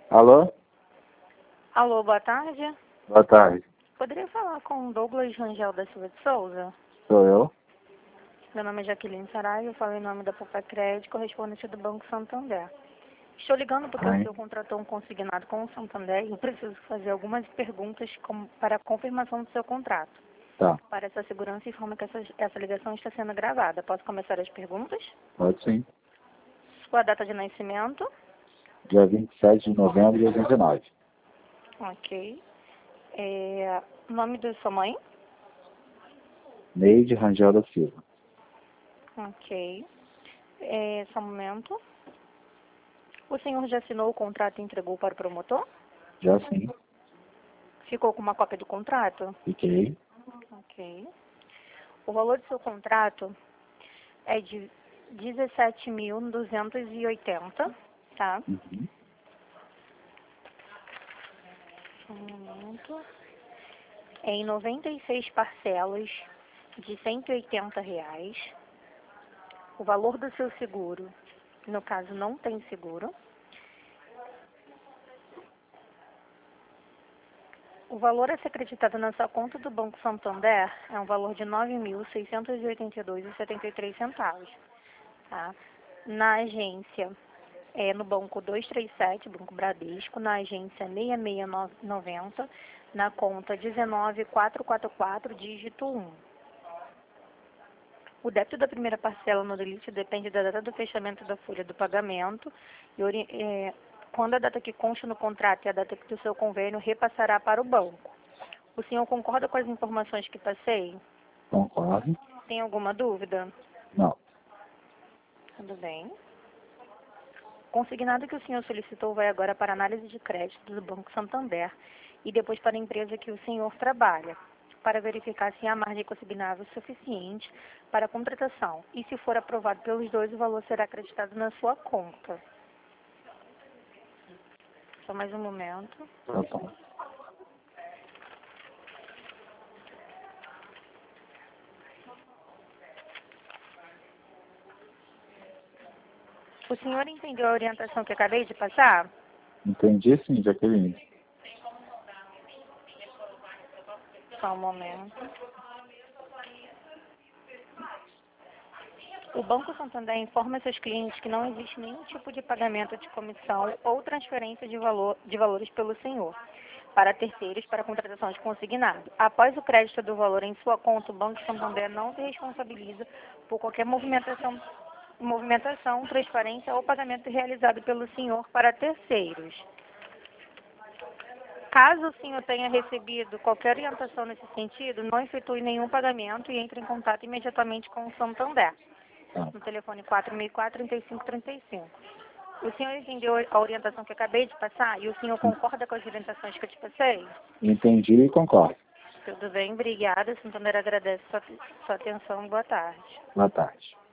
Alô? Alô, boa tarde. Boa tarde. Poderia falar com o Douglas Rangel da Silva de Souza? Sou eu? Meu nome é Jaqueline Saraiva, eu falo em nome da Poupa Crédito, correspondente do Banco Santander. Estou ligando porque o senhor contratou um consignado com o Santander e eu preciso fazer algumas perguntas para a confirmação do seu contrato. Tá. Para essa segurança, informa que essa ligação está sendo gravada. Posso começar as perguntas? Pode sim. Sua data de nascimento? Dia 27 de novembro de 89. Ok. Nome da sua mãe? Neide Rangel da Silva. Ok. Só um momento. O senhor já assinou o contrato e entregou para o promotor? Já sim. Ficou com uma cópia do contrato? Fiquei. Ok. O valor do seu contrato é de 17.280, tá? Uhum. Um momento. Em 96 parcelas de R$ 180. O valor do seu seguro, no caso não tem seguro. O valor a ser acreditado na sua conta do Banco Santander é um valor de R$ 9.682,73. Tá? Na agência, no Banco 237, Banco Bradesco, na agência 6690, na conta 19444, dígito 1. O débito da primeira parcela no delite depende da data do fechamento da folha do pagamento e quando a data que consta no contrato e a data do seu convênio repassará para o banco. O senhor concorda com as informações que passei? Concordo? Tem alguma dúvida? Não. Tudo bem. O consignado que o senhor solicitou vai agora para análise de crédito do Banco Santander e depois para a empresa que o senhor trabalha, para verificar se há margem consignável suficiente para a contratação. E se for aprovado pelos dois, o valor será acreditado na sua conta. Só mais um momento. Tá bom. O senhor entendeu a orientação que acabei de passar? Entendi sim, Jaqueline. Só um momento. O Banco Santander informa seus clientes que não existe nenhum tipo de pagamento de comissão ou transferência de valores pelo senhor para terceiros para contratação de consignado. Após o crédito do valor em sua conta, o Banco Santander não se responsabiliza por qualquer movimentação, transferência ou pagamento realizado pelo senhor para terceiros. Caso o senhor tenha recebido qualquer orientação nesse sentido, não efetue nenhum pagamento e entre em contato imediatamente com o Santander. Tá. No telefone 464-3535. O senhor entendeu a orientação que acabei de passar e o senhor concorda com as orientações que eu te passei? Entendi e concordo. Tudo bem, obrigada. O Santander agradece sua atenção. Boa tarde. Boa tarde.